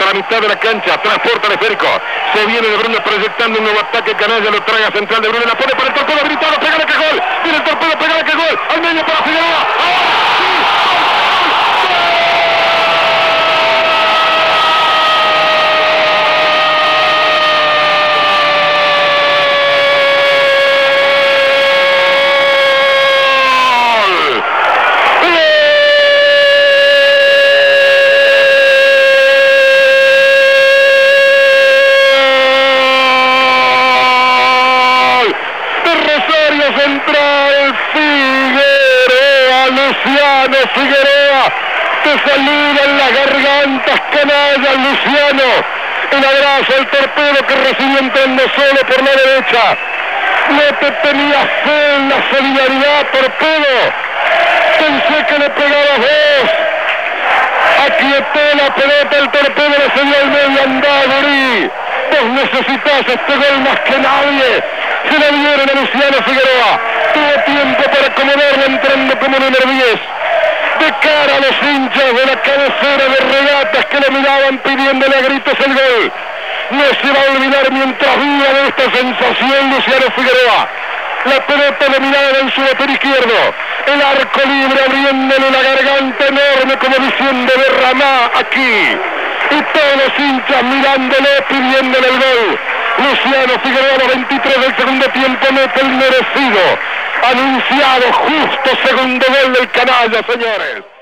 a la mitad de la cancha, transporta el esférico, se viene de Brune proyectando un nuevo ataque, Canalla lo traga central de Brune, la pone para el torpedo habilitado, pégale que gol, viene el torpedo, pégale que gol, al medio para Figueroa, ¡ahora sí! Central, Figueroa, Luciano Figueroa, te saludan las gargantas, Canalla, Luciano, el abrazo al torpedo que recibió entrando solo por la derecha, no te tenía fe en la solidaridad, torpedo, pensé que le pegabas vos, aquietó la pelota, el torpedo le salió al medio, andá, Gurí, vos necesitas este gol más que nadie. Se le dieron a Luciano Figueroa, tuvo tiempo para acomodarlo entrando como número 10, de cara a los hinchas de la cabecera de Regatas que lo miraban pidiéndole a gritos el gol. No se va a olvidar mientras viva de esta sensación Luciano Figueroa. La pelota dominada en su lateral izquierdo, el arco libre abriéndole la garganta enorme como diciendo derramá aquí. Y todos los hinchas mirándole, pidiéndole el gol. Luciano Figueroa a los 23 del segundo tiempo mete el merecido, anunciado justo segundo gol del Canalla, señores.